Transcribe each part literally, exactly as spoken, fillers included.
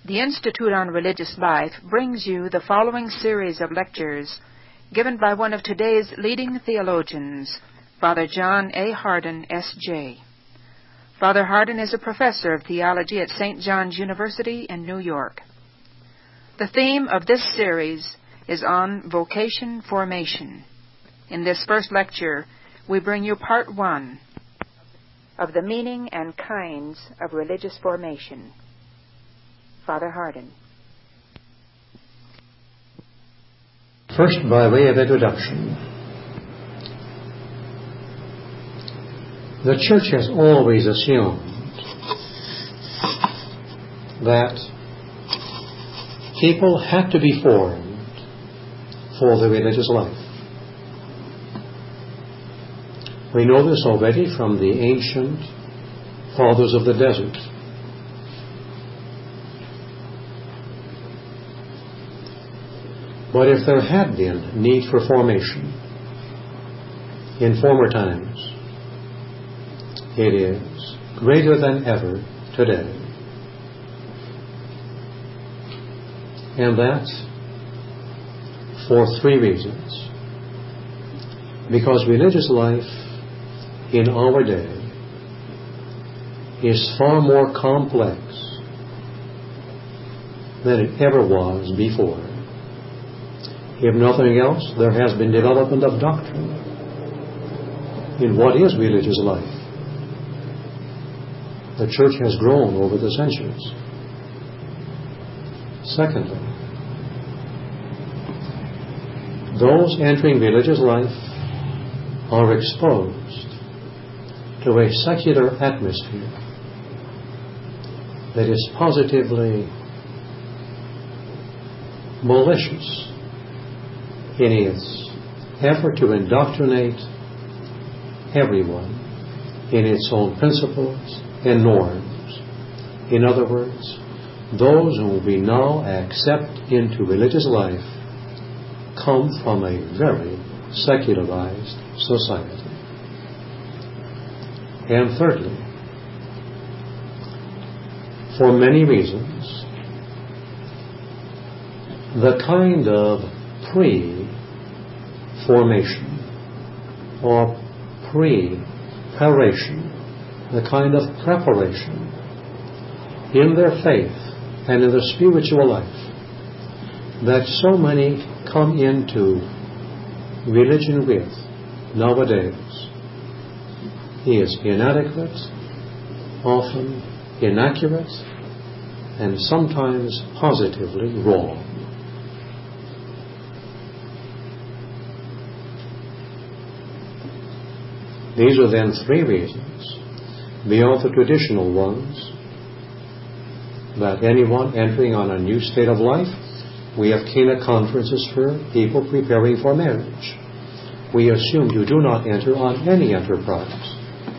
The Institute on Religious Life brings you the following series of lectures given by one of today's leading theologians, Father John A. Hardin, S J Father Hardin is a professor of theology at Saint John's University in New York. The theme of this series is on vocation formation. In this first lecture, we bring you part one of the meaning and kinds of religious formation. Father Hardin. First, by way of introduction, the Church has always assumed that people had to be formed for the religious life. We know this already from the ancient fathers of the desert. But if there had been need for formation in former times, it is greater than ever today. And that for three reasons. Because religious life in our day is far more complex than it ever was before. If nothing else, there has been development of doctrine in what is religious life. The Church has grown over the centuries. Secondly, those entering religious life are exposed to a secular atmosphere that is positively malicious in its effort to indoctrinate everyone in its own principles and norms. In other words, those whom we now accept into religious life come from a very secularized society. And thirdly, for many reasons, the kind of pre-formation or preparation, the kind of preparation in their faith and in their spiritual life that so many come into religion with nowadays is inadequate, often inaccurate, and sometimes positively wrong. These are then three reasons, beyond the traditional ones, that anyone entering on a new state of life, we have Cana conferences for people preparing for marriage. We assume you do not enter on any enterprise.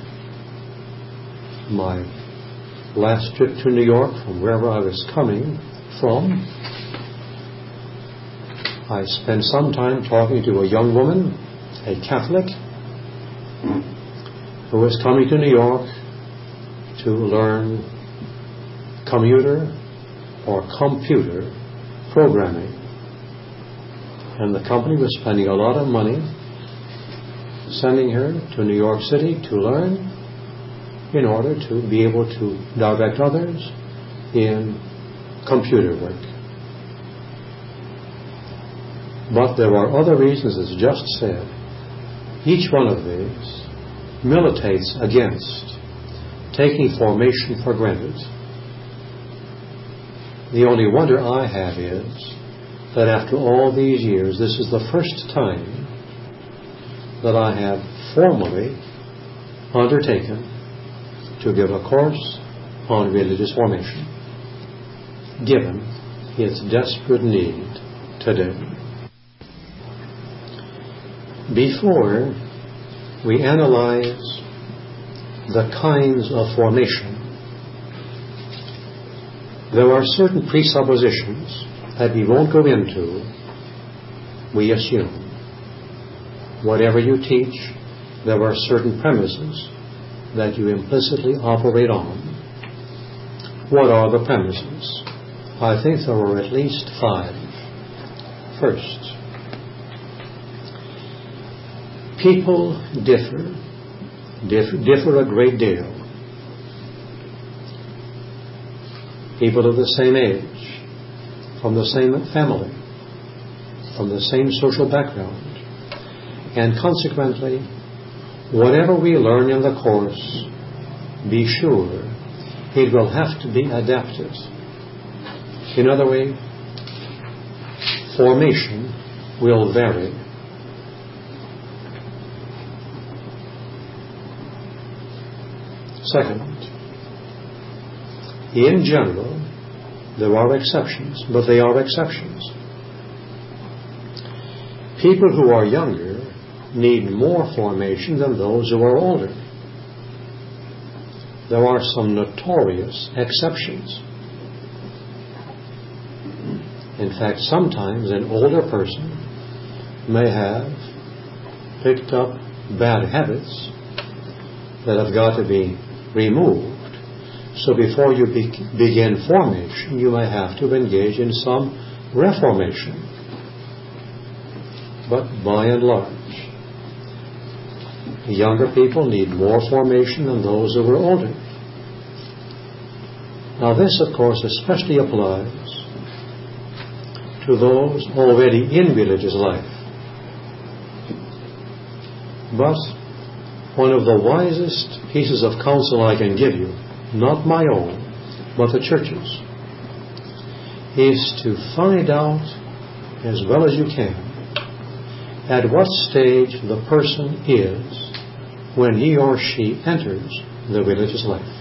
My last trip to New York, from wherever I was coming from, I spent some time talking to a young woman, a Catholic, who was coming to New York to learn commuter or computer programming. And the company was spending a lot of money sending her to New York City to learn in order to be able to direct others in computer work. But there are other reasons, as just said. Each one of these militates against taking formation for granted. The only wonder I have is that after all these years, this is the first time that I have formally undertaken to give a course on religious formation, given its desperate need today. Before we analyze the kinds of formation, there are certain presuppositions that we won't go into. We assume. Whatever you teach, there are certain premises that you implicitly operate on. What are the premises? I think there were at least five. First, people differ, differ, differ a great deal. People of the same age, from the same family, from the same social background, and consequently, whatever we learn in the course, be sure it will have to be adapted. In other words, formation will vary. Second, in general, there are exceptions, but they are exceptions. People who are younger need more formation than those who are older. There are some notorious exceptions. In fact, sometimes an older person may have picked up bad habits that have got to be removed. So before you be- begin formation, you may have to engage in some reformation. But by and large, younger people need more formation than those who are older. Now this, of course, especially applies to those already in religious life. But one of the wisest pieces of counsel I can give you, not my own, but the church's, is to find out as well as you can at what stage the person is when he or she enters the religious life.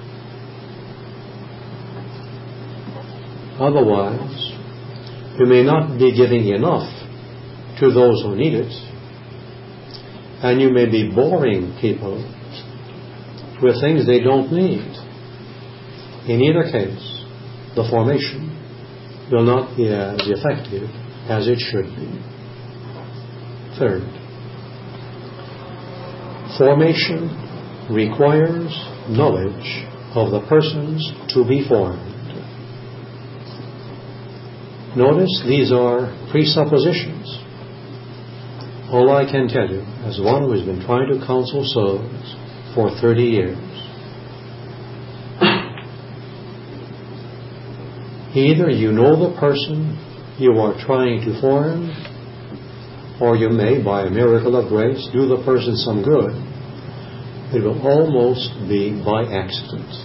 Otherwise, you may not be giving enough to those who need it, and you may be boring people with things they don't need. In either case, the formation will not be as effective as it should be. Third, formation requires knowledge of the persons to be formed. Notice these are presuppositions. All I can tell you, as one who has been trying to counsel souls for thirty years, either you know the person you are trying to form, or you may, by a miracle of grace, do the person some good. It will almost be by accident.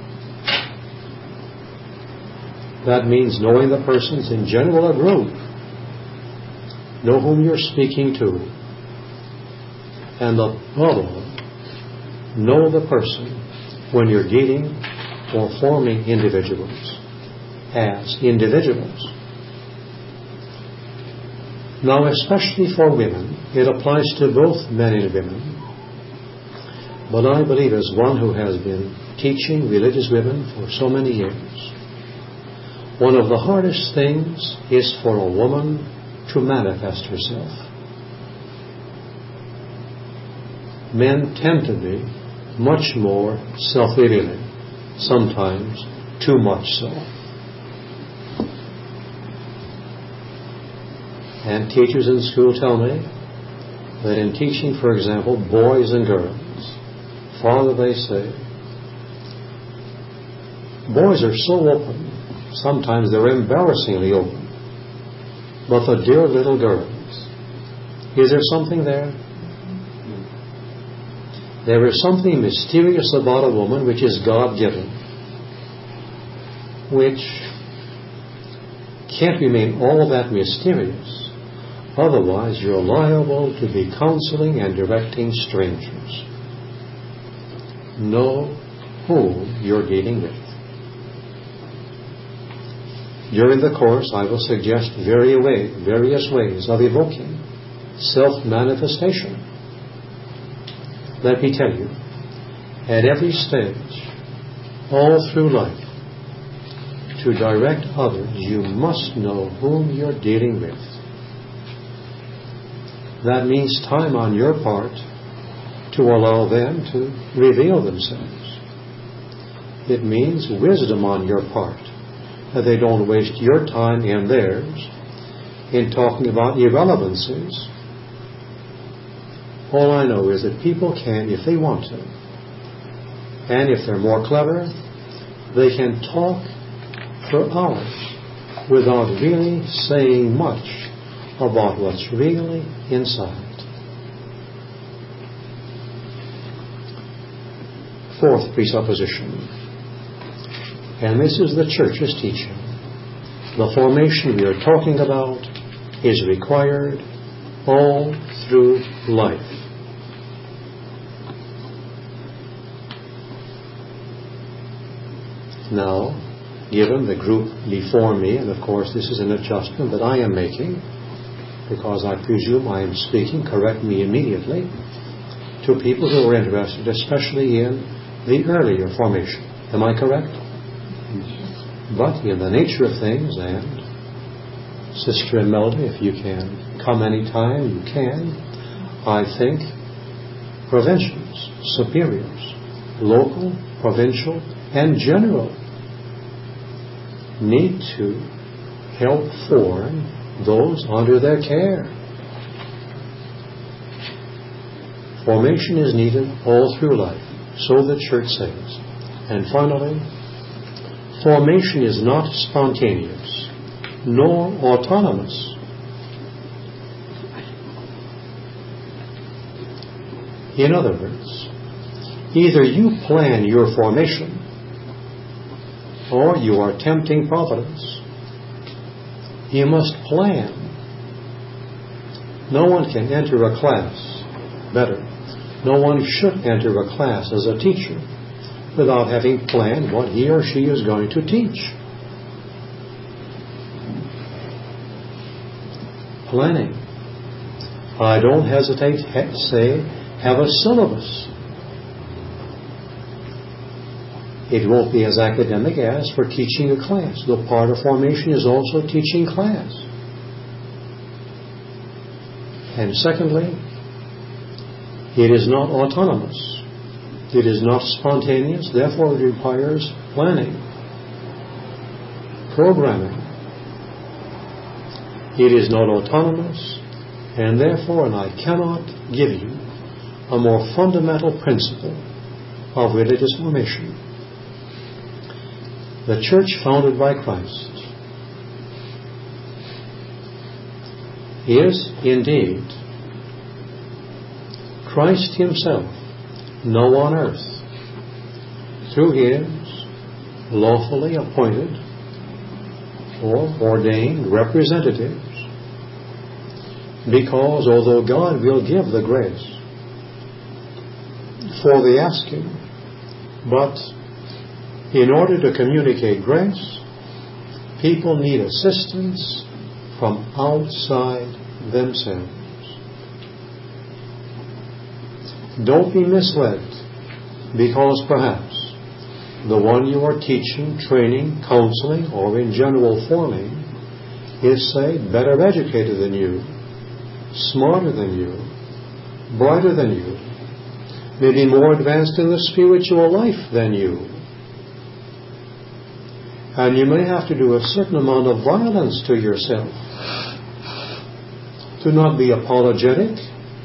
That means knowing the persons in general a group. Know whom you're speaking to. And above all, know the person when you're dealing or forming individuals as individuals. Now, especially for women, it applies to both men and women. But I believe, as one who has been teaching religious women for so many years, one of the hardest things is for a woman to manifest herself. Men tend to be much more self-revealing, sometimes too much so. And teachers in school tell me that in teaching, for example, boys and girls, Father, they say, boys are so open. Sometimes they're embarrassingly open. But the dear little girls, is there something there? There is something mysterious about a woman which is God-given, which can't remain all that mysterious. Otherwise, you're liable to be counseling and directing strangers. Know whom you're dealing with. During the course, I will suggest various ways of evoking self-manifestation. Let me tell you, at every stage, all through life, to direct others, you must know whom you're dealing with. That means time on your part to allow them to reveal themselves. It means wisdom on your part that they don't waste your time and theirs in talking about irrelevancies. All I know is that people can, if they want to, and if they're more clever, they can talk for hours without really saying much about what's really inside. Fourth presupposition, and this is the Church's teaching. The formation we are talking about is required all through life. Now, given the group before me, and of course this is an adjustment that I am making, because I presume I am speaking, correct me immediately, to people who are interested, especially in the earlier formation. Am I correct? But in the nature of things, and Sister Imelda, if you can come anytime, you can, I think provincials, superiors, local, provincial, and general need to help form those under their care. Formation is needed all through life, so the Church says. And finally, formation is not spontaneous, nor autonomous. In other words, either you plan your formation, or you are tempting providence. You must plan. No one can enter a class, better, no one should enter a class as a teacher without having planned what he or she is going to teach. Planning. I don't hesitate to say, have a syllabus. It won't be as academic as for teaching a class. The part of formation is also teaching class. And secondly, it is not autonomous. It is not spontaneous, therefore it requires planning, programming. It is not autonomous, and therefore, and I cannot give you a more fundamental principle of religious formation. The Church founded by Christ is indeed Christ Himself, now on earth, through His lawfully appointed or ordained representatives, because although God will give the grace for the asking, but in order to communicate grace, people need assistance from outside themselves. Don't be misled, because perhaps the one you are teaching, training, counseling, or in general forming is, say, better educated than you, smarter than you, brighter than you, maybe more advanced in the spiritual life than you. And you may have to do a certain amount of violence to yourself to not be apologetic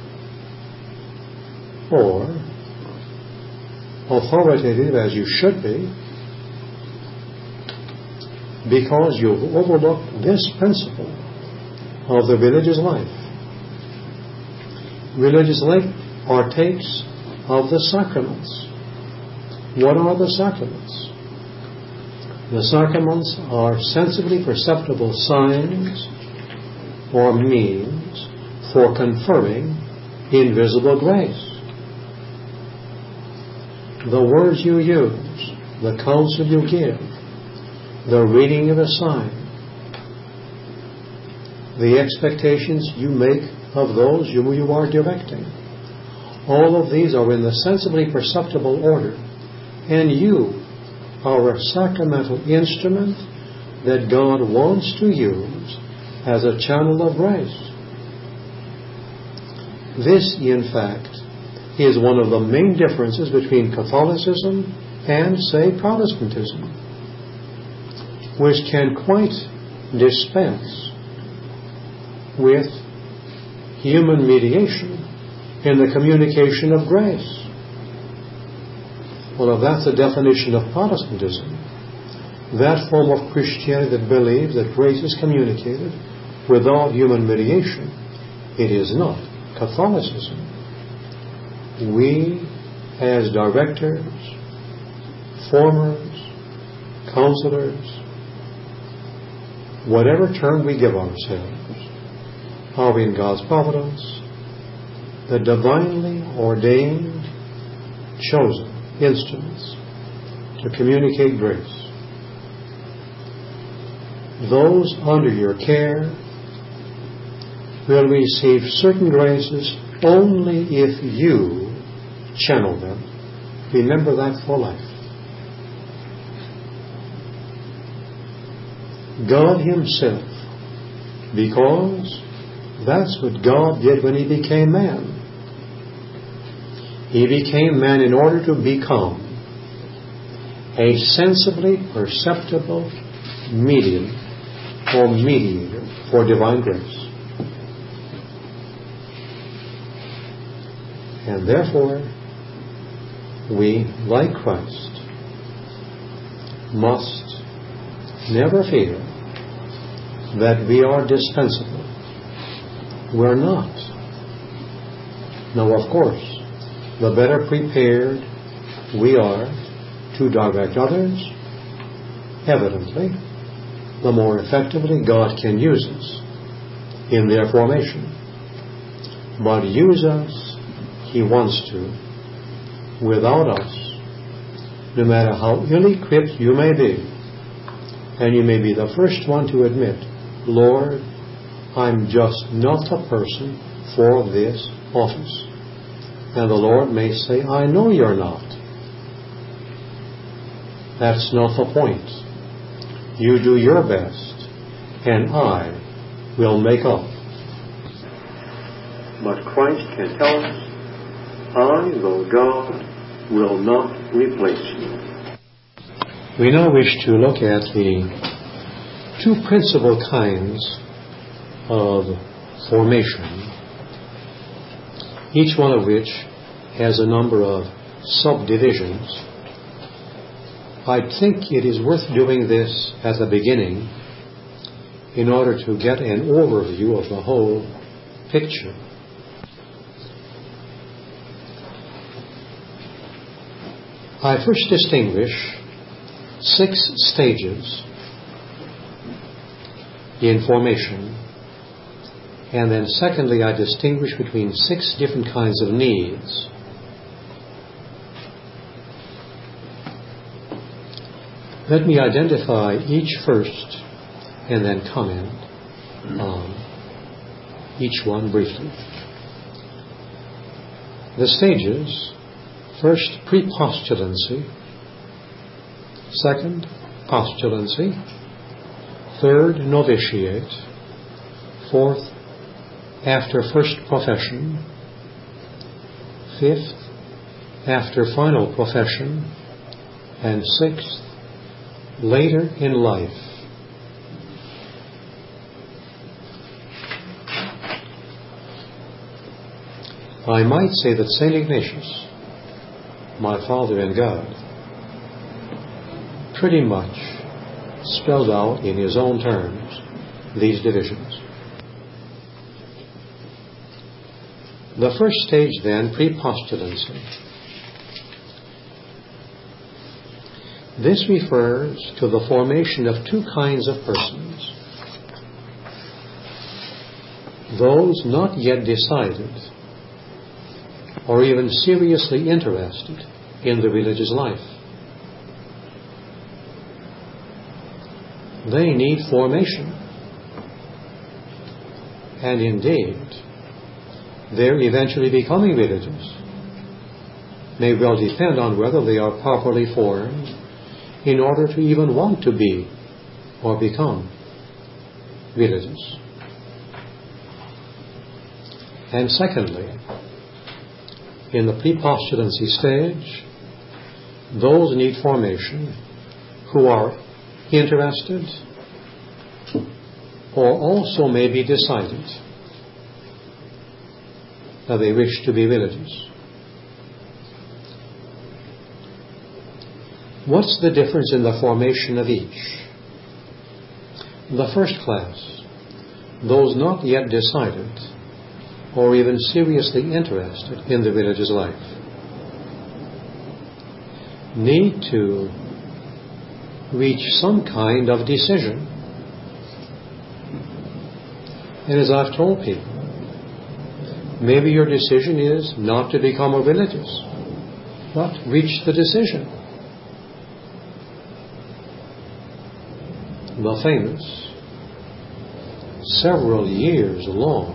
or authoritative as you should be, because you've overlooked this principle of the religious life. Religious life partakes of the sacraments. What are the sacraments? The sacraments are sensibly perceptible signs or means for conferring invisible grace. The words you use, the counsel you give, the reading of a sign, the expectations you make of those whom you are directing, all of these are in the sensibly perceptible order, and you are a sacramental instrument that God wants to use as a channel of grace. This, in fact, is one of the main differences between Catholicism and, say, Protestantism. which can quite dispense with human mediation in the communication of grace. Well, if that's the definition of Protestantism, that form of Christianity that believes that grace is communicated without human mediation, it is not Catholicism. We, as directors, formers, counselors, whatever term we give ourselves, are in God's providence, the divinely ordained, chosen instruments to communicate grace. Those under your care will receive certain graces only if you channel them. Remember that for life. God Himself, because that's what God did when He became man. He became man in order to become a sensibly perceptible medium or mediator for divine grace. And therefore, we, like Christ, must never fear that we are dispensable. We're not. Now, of course, the better prepared we are to direct others, evidently, the more effectively God can use us in their formation. But use us He wants to, without us, no matter how ill-equipped you may be, and you may be the first one to admit, Lord, I'm just not the person for this office. And the Lord may say, I know you're not. That's not the point. You do your best, and I will make up. But Christ can tell us, I, though God, will not replace you. We now wish to look at the two principal kinds of formation, each one of which has a number of subdivisions. I think it is worth doing this at the beginning in order to get an overview of the whole picture. I first distinguish six stages in formation, and then secondly I distinguish between six different kinds of needs. Let me identify each first and then comment on each one briefly. The stages: first, prepostulancy; second, postulancy; third, novitiate; fourth, after first profession; fifth, after final profession; and sixth, later in life. I might say that Saint Ignatius, my father in God, pretty much spelled out in his own terms these divisions. The first stage then, prepostulancy. This refers to the formation of two kinds of persons. Those not yet decided or even seriously interested in the religious life. They need formation. And indeed, their eventually becoming religious may well depend on whether they are properly formed in order to even want to be or become religious. And secondly, in the prepostulancy stage, those need formation who are interested, or also may be decided that they wish to be religious. What's the difference in the formation of each? The first class, those not yet decided or even seriously interested in the religious life, need to reach some kind of decision. And as I've told people, maybe your decision is not to become a religious, but reach the decision. The famous, several years long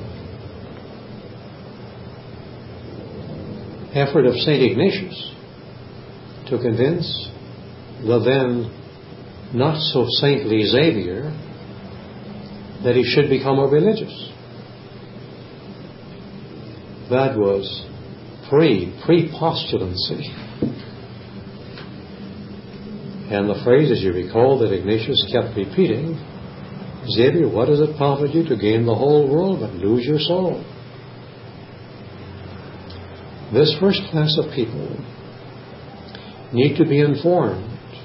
effort of Saint Ignatius to convince the then not so saintly Xavier that he should become a religious. That was pre, pre-postulancy. And the phrase, as you recall, that Ignatius kept repeating, Xavier, what does it profit you to gain the whole world but lose your soul? This first class of people need to be informed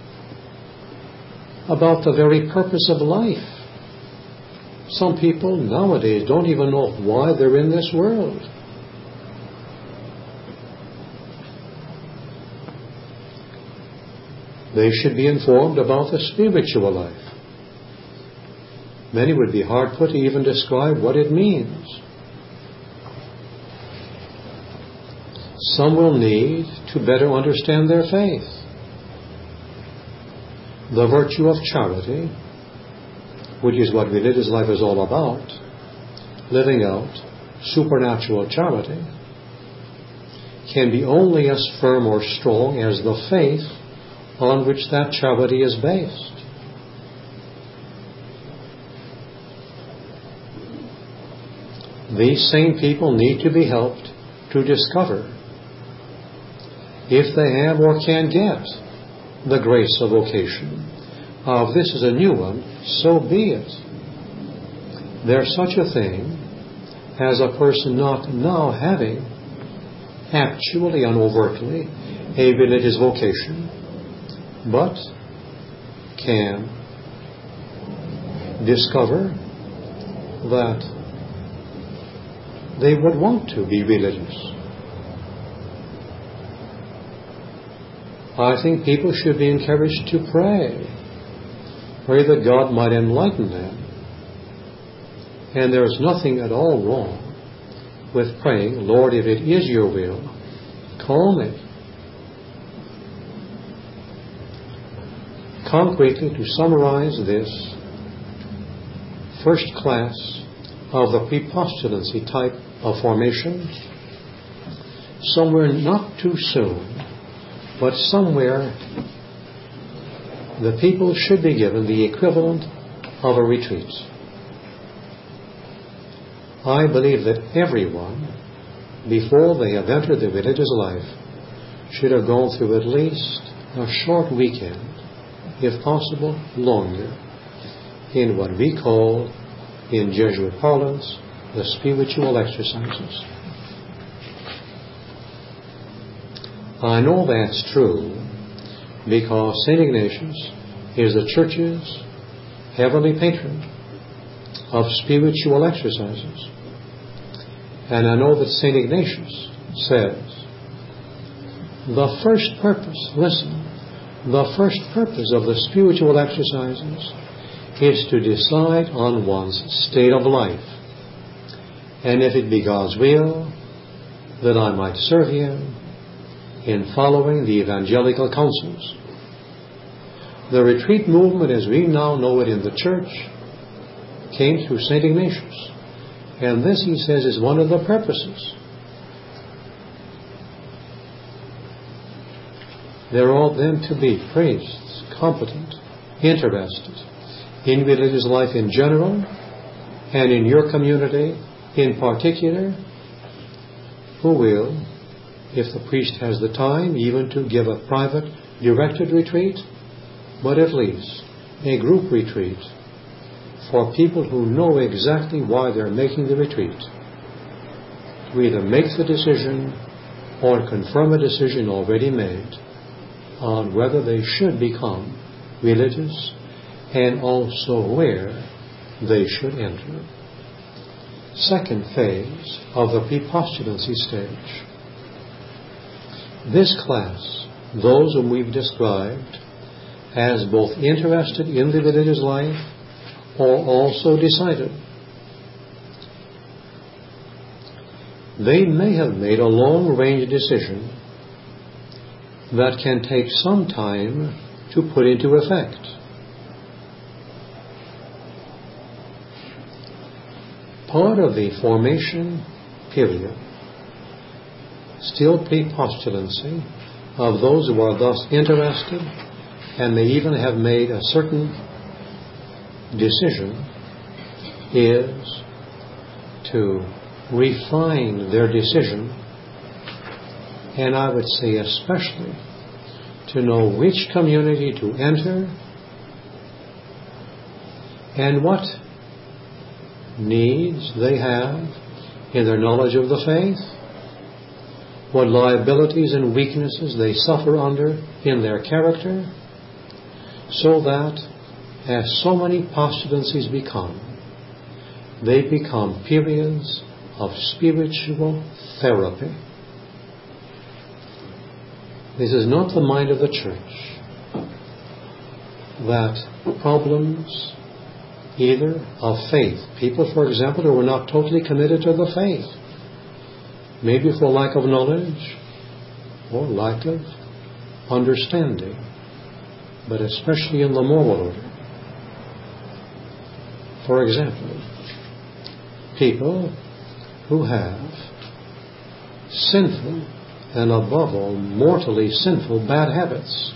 about the very purpose of life. Some people nowadays don't even know why they're in this world. They should be informed about the spiritual life. Many would be hard put to even describe what it means. Some will need to better understand their faith. The virtue of charity, which is what religious life is all about, living out supernatural charity, can be only as firm or strong as the faith on which that charity is based. These same people need to be helped to discover if they have or can get the grace of vocation. Uh, if this is a new one, so be it. There's such a thing as a person not now having actually and overtly a religious vocation, but can discover that they would want to be religious. I think people should be encouraged to pray. Pray that God might enlighten them. And there is nothing at all wrong with praying, Lord, if it is your will, call me. Concretely, to summarize this first class of the prepostulancy type of formation, somewhere not too soon, but somewhere the people should be given the equivalent of a retreat. I believe that everyone, before they have entered the religious life, should have gone through at least a short weekend, if possible longer, in what we call, in Jesuit parlance, the spiritual exercises. I know that's true because Saint Ignatius is the Church's heavenly patron of spiritual exercises. And I know that Saint Ignatius says, the first purpose, listen, the first purpose of the spiritual exercises is to decide on one's state of life. And if it be God's will, that I might serve Him in following the evangelical counsels. The retreat movement, as we now know it in the Church, came through Saint Ignatius. And this, he says, is one of the purposes. There ought then to be priests, competent, interested in religious life in general, and in your community in particular, who will, if the priest has the time, even to give a private, directed retreat, but at least a group retreat for people who know exactly why they're making the retreat, to either make the decision or confirm a decision already made on whether they should become religious and also where they should enter. Second phase of the prepostulancy stage. This class, those whom we've described as both interested in the religious life or also decided. They may have made a long-range decision that can take some time to put into effect. Part of the formation period, still prepostulancy, of those who are thus interested and may even have made a certain decision, is to refine their decision, and I would say especially to know which community to enter and what needs they have in their knowledge of the faith, what liabilities and weaknesses they suffer under in their character, so that as so many postulancies become, they become periods of spiritual therapy. This is not the mind of the church, that problems either of faith, people, for example, who are not totally committed to the faith, maybe for lack of knowledge or lack of understanding, but especially in the moral order. For example, people who have sinful and above all mortally sinful bad habits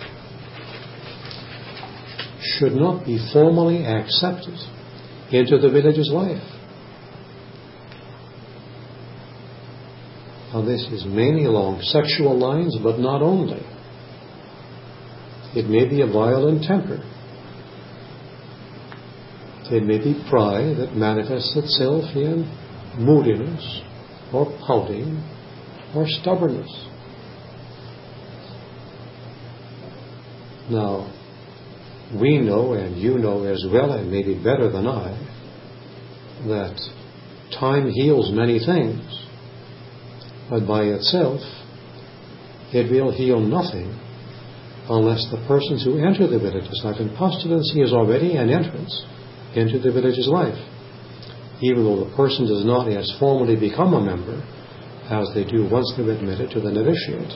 should not be formally accepted into the religious life. Now this is mainly along sexual lines, but not only. It may be a violent temper. It may be pride that manifests itself in moodiness or pouting or stubbornness. Now, we know, and you know as well, and maybe better than I, that time heals many things, but by itself it will heal nothing unless the persons who enter the religious life, and postulancy is already an entrance into the religious life, even though the person does not as formally become a member as they do once they're admitted to the novitiate.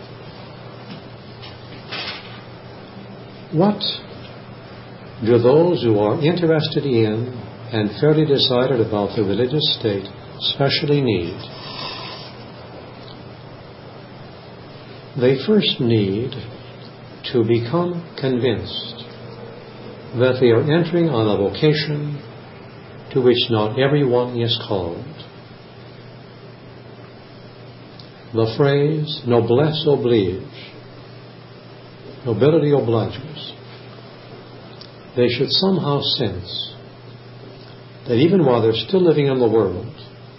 What do those who are interested in and fairly decided about the religious state especially need? They first need to become convinced that they are entering on a vocation to which not everyone is called. The phrase noblesse oblige, nobility obliges. They should somehow sense that even while they're still living in the world,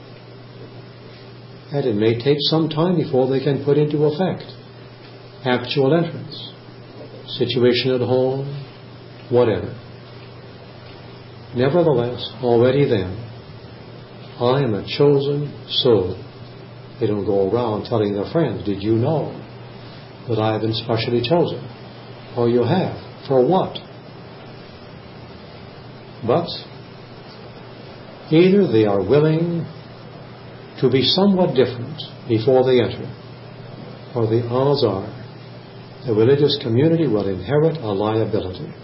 that it may take some time before they can put into effect actual entrance, situation at home, whatever. Nevertheless, already then, I am a chosen soul. They don't go around telling their friends, did you know that I have been specially chosen? Or you have. For what? But either they are willing to be somewhat different before they enter, or the odds are the religious community will inherit a liability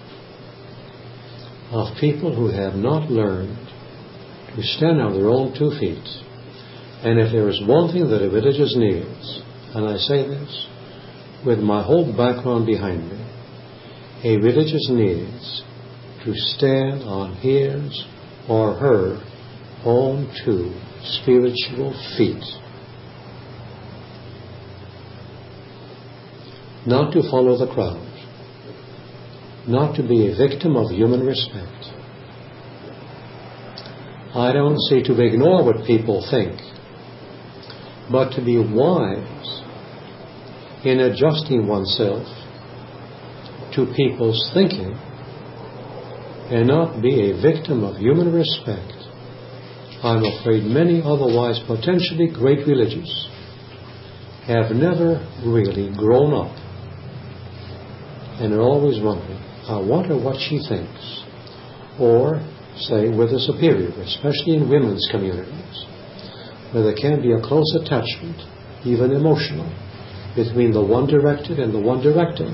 of people who have not learned to stand on their own two feet. And if there is one thing that a religious needs, and I say this with my whole background behind me, a religious needs to stand on his or her own two spiritual feet. Not to follow the crowd, not to be a victim of human respect. I don't say to ignore what people think, but to be wise in adjusting oneself to people's thinking and not be a victim of human respect. I'm afraid many otherwise potentially great religious have never really grown up and are always wondering, I wonder what she thinks. Or, say, with a superior, especially in women's communities, where there can be a close attachment, even emotional, between the one directed and the one directing.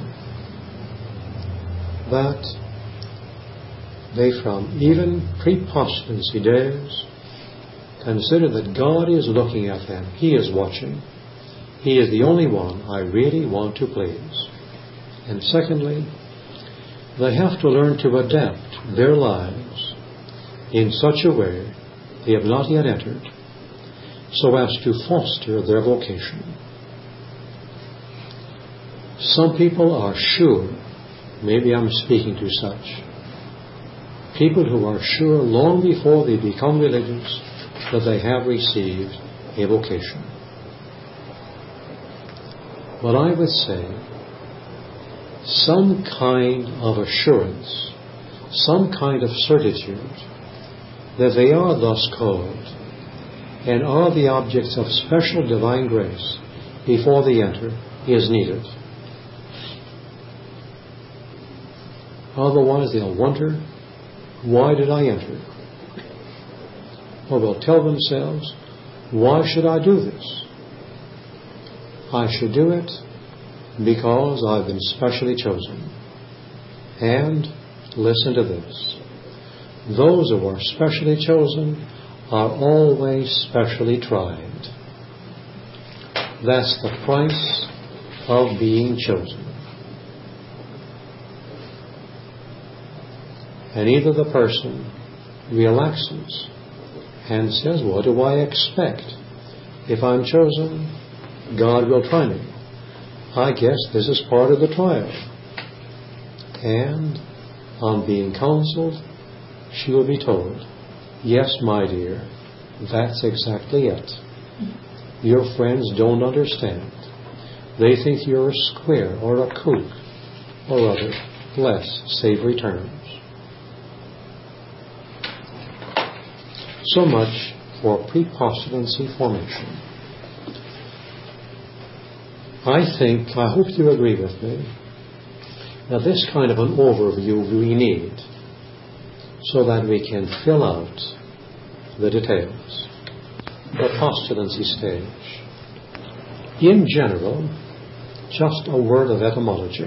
That they, from even pre-postulancy days, consider that God is looking at them. He is watching. He is the only one I really want to please. And secondly, they have to learn to adapt their lives in such a way they have not yet entered, so as to foster their vocation. Some people are sure, maybe I'm speaking to such, people who are sure long before they become religious that they have received a vocation. But I would say some kind of assurance, some kind of certitude that they are thus called and are the objects of special divine grace before they enter is needed. Otherwise they'll wonder, why did I enter? Or they'll tell themselves, why should I do this? I should do it because I've been specially chosen. And listen to this. Those who are specially chosen are always specially tried. That's the price of being chosen. And either the person relaxes and says, what do I expect? If I'm chosen, God will try me. I guess this is part of the trial. And on being counseled, she will be told, yes, my dear, that's exactly it. Your friends don't understand. They think you're a square or a kook or other less savory terms. So much for pre-postulancy formation. I think, I hope you agree with me, that this kind of an overview we need so that we can fill out the details. The postulancy stage. In general, just a word of etymology.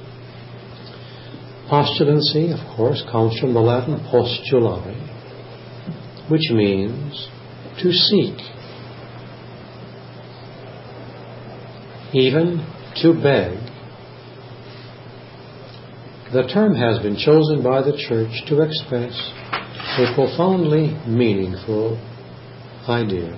Postulancy, of course, comes from the Latin postulare, which means to seek, even to beg. The term has been chosen by the Church to express a profoundly meaningful idea.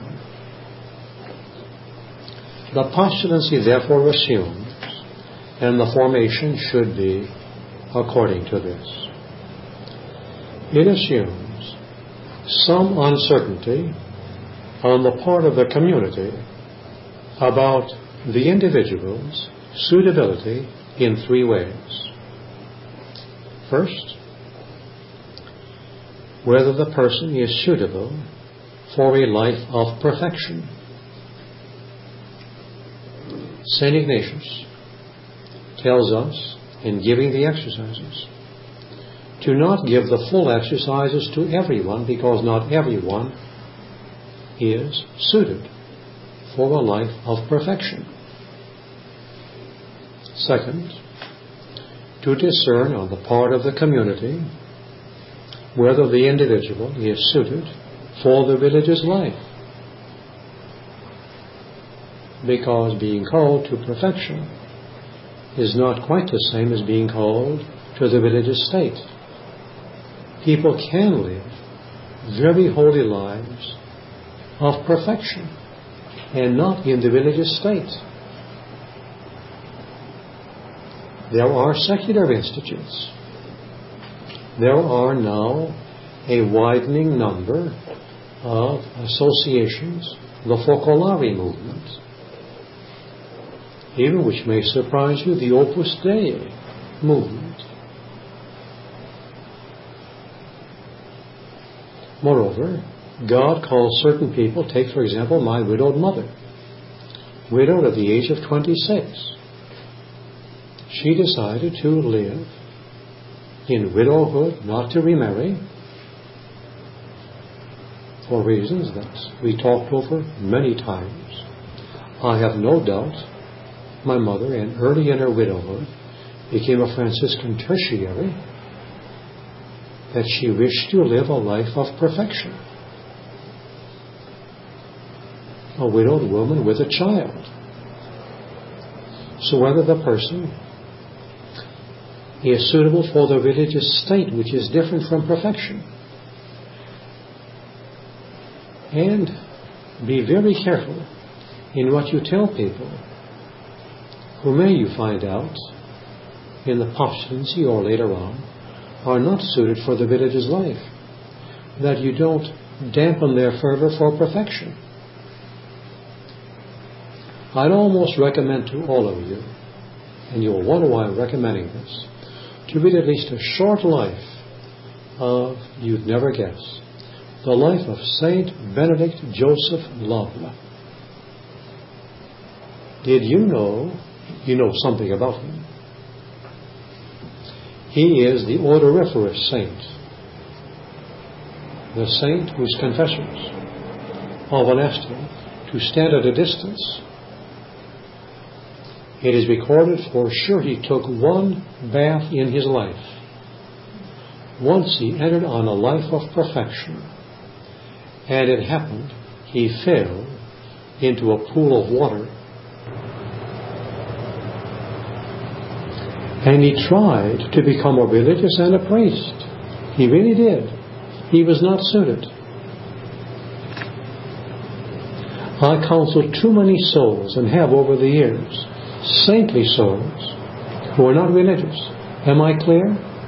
The postulancy therefore assumes, and the formation should be according to this. It assumes some uncertainty on the part of the community about the individual's suitability in three ways. First, whether the person is suitable for a life of perfection. Saint Ignatius tells us in giving the exercises to not give the full exercises to everyone, because not everyone is suited for a life of perfection. Second, to discern on the part of the community whether the individual is suited for the religious life, because being called to perfection is not quite the same as being called to the religious state. People can live very holy lives of perfection and not in the religious state. There are secular institutes there are now a widening number of associations, the Focolare movement, even, which may surprise you, the Opus Dei movement. Moreover, God calls certain people, take for example my widowed mother, widowed at the age of twenty-six. She decided to live in widowhood, not to remarry, for reasons that we talked over many times. I have no doubt my mother, and early in her widowhood, became a Franciscan tertiary, that she wished to live a life of perfection. A widowed woman with a child. So whether the person is suitable for the religious state, which is different from perfection. And be very careful in what you tell people who, may you find out in the postulancy or later on, are not suited for the religious life, that you don't dampen their fervor for perfection. I'd almost recommend to all of you, and you'll wonder why I'm recommending this, to read at least a short life of, you'd never guess, the life of Saint Benedict Joseph Lombla. Did you know, you know something about him? He is the odoriferous saint, the saint whose confessors often asked him to stand at a distance. It is recorded for sure he took one bath in his life. Once he entered on a life of perfection, and it happened he fell into a pool of water. And he tried to become a religious and a priest. He really did. He was not suited. I counseled too many souls, and have over the years, saintly souls who are not religious. Am I clear?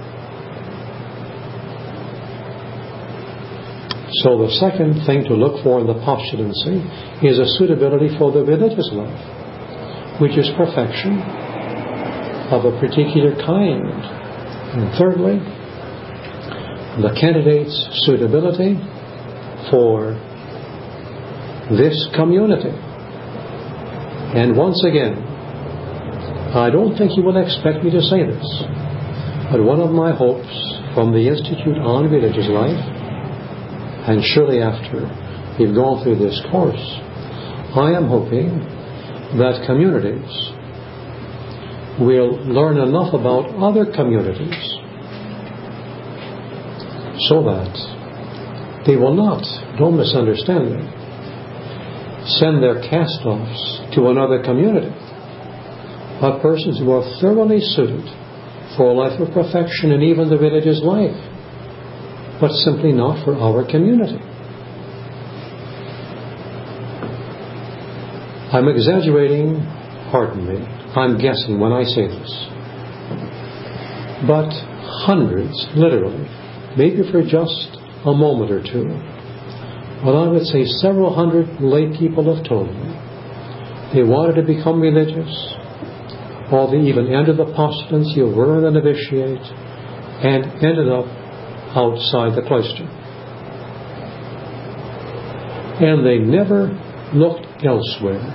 So the second thing to look for in the postulancy is a suitability for the religious life, which is perfection of a particular kind. And thirdly, the candidate's suitability for this community. And once again, I don't think you will expect me to say this, but one of my hopes from the Institute on Religious Life, and surely after we've gone through this course, I am hoping that communities will learn enough about other communities so that they will not, don't misunderstand me, send their cast-offs to another community, but persons who are thoroughly suited for a life of perfection and even the religious life, but simply not for our community. I'm exaggerating, pardon me, I'm guessing when I say this, but hundreds, literally, maybe for just a moment or two, but I would say several hundred lay people have told me they wanted to become religious, or they even entered the postulancy or were an novitiate, and ended up outside the cloister. And they never looked elsewhere.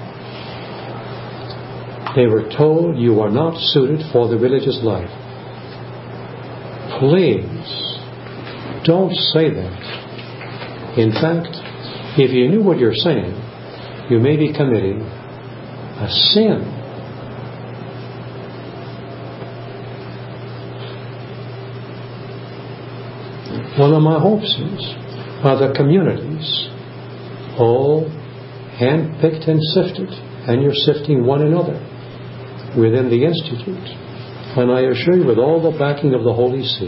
They were told, you are not suited for the religious life. Please, don't say that. In fact, if you knew what you're saying, you may be committing a sin. One of my hopes is, are the communities all hand-picked and sifted, and you're sifting one another within the Institute. And I assure you, with all the backing of the Holy See,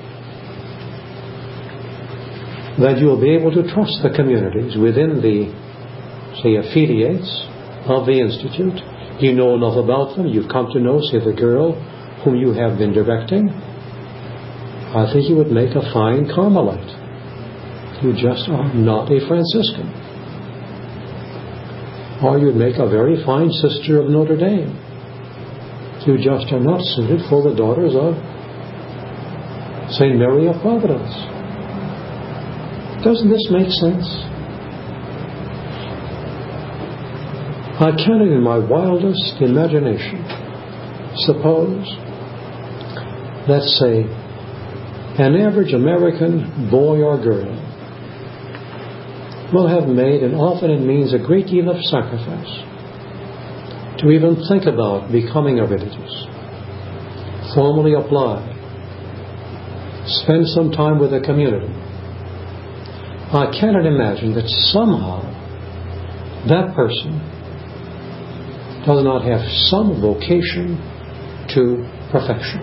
that you will be able to trust the communities within the, say, affiliates of the Institute. You know enough about them. You've come to know, say, the girl whom you have been directing. I think you would make a fine Carmelite. You just are not a Franciscan. Or you'd make a very fine sister of Notre Dame. You just are not suited for the daughters of Saint Mary of Providence. Doesn't this make sense? I cannot in my wildest imagination suppose, let's say, an average American boy or girl will have made, and often it means a great deal of sacrifice, to even think about becoming a religious, formally apply, spend some time with the community. I cannot imagine that somehow that person does not have some vocation to perfection.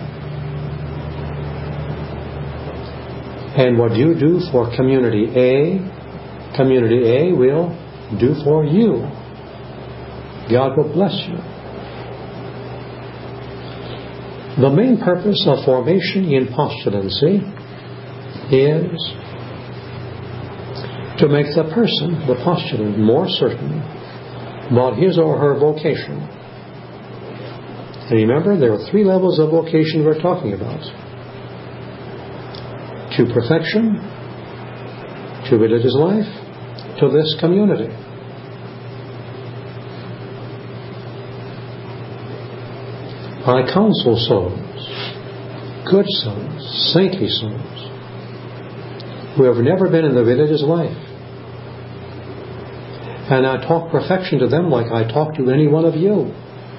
And what you do for community A, community A will do for you. God will bless you. The main purpose of formation in postulancy is to make the person, the postulant, more certain about his or her vocation. And remember, there are three levels of vocation we're talking about. To perfection, to religious life, to this community. I counsel souls, good souls, saintly souls, who have never been in the religious life. And I talk perfection to them like I talk to any one of you.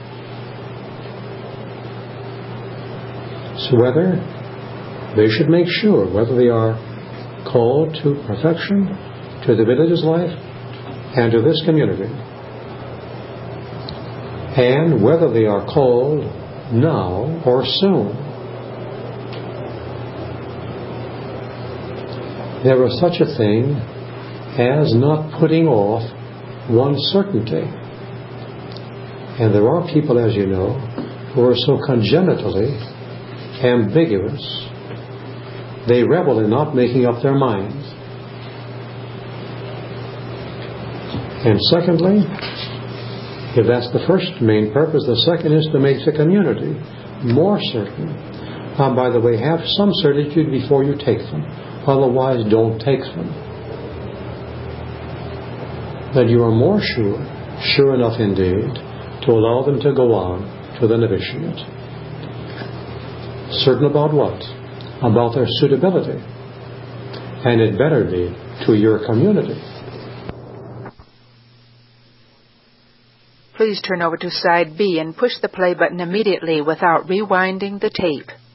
So whether they should make sure whether they are called to perfection, to the religious life, and to this community, and whether they are called now or soon. There is such a thing as not putting off one's certainty. And there are people, as you know, who are so congenitally ambiguous, they revel in not making up their minds. And secondly, if that's the first main purpose, the second is to make the community more certain. Now, by the way, have some certitude before you take them. Otherwise, don't take them. That you are more sure, sure enough indeed, to allow them to go on to the novitiate. Certain about what? About their suitability. And it better be to your community. Please turn over to side B and push the play button immediately without rewinding the tape.